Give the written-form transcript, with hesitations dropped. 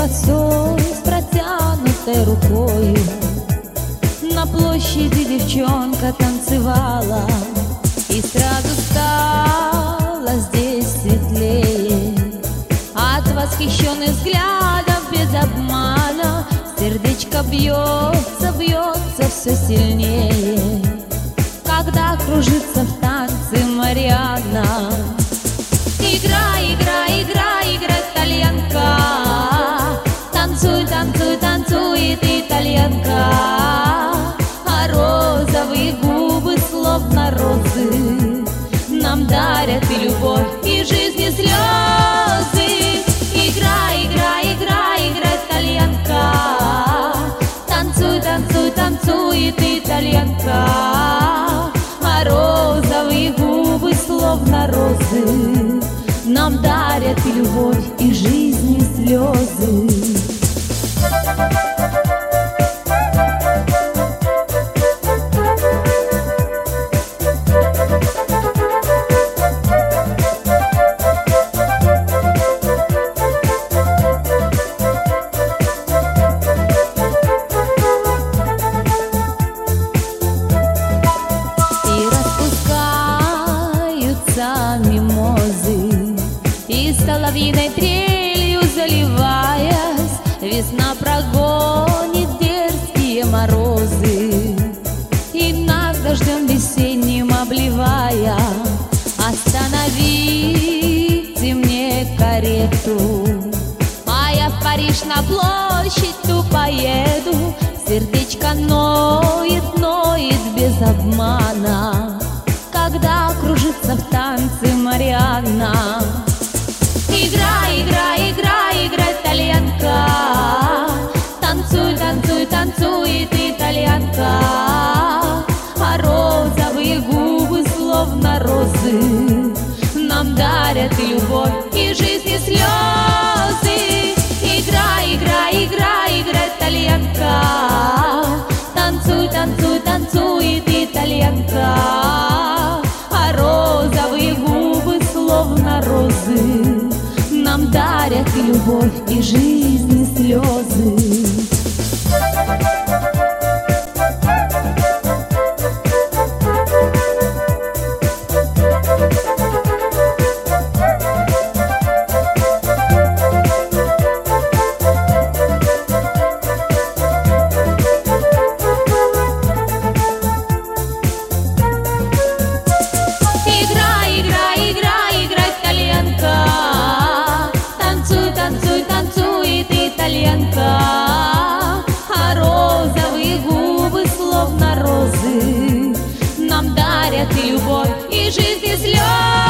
босой с протянутой рукою. На площади девчонка танцевала, и сразу стало здесь светлее. От восхищенных взглядов без обмана сердечко бьется, бьется все сильнее, когда кружится в танце Марианна. Играй, играй, играй, играй, итальянка. Танцуй, танцуй, танцует итальянка. А розовые губы, словно розы, нам дарят и любовь, и жизнь, и слезы. Играй, играй, играй, играй, итальянка. Танцуй, танцуй, танцует итальянка. А розовые губы, словно розы, нам дарят и любовь, и жизнь, и слезы. Мимозы, и соловьиной трелью заливаясь, весна прогонит дерзкие морозы, и нас дождем весенним обливая. Остановите мне карету, а я в Париж на площадь ту поеду. Сердечко ноет, ноет без обмана, когда кружится в танце Марианна. Играй, играй, играй, играй, итальянка. Танцуй, танцуй, танцует итальянка. А розовые губы, словно розы, нам дарят и любовь, и жизнь, и слезы. Играй, играй, играй, играй, итальянка. Танцуй, танцуй, танцует итальянка. А розовые губы, словно розы, нам дарят и любовь, и жизнь, и слезы. Итальянка, а розовые губы, словно розы, нам дарят и любовь, и жизнь, и слезы.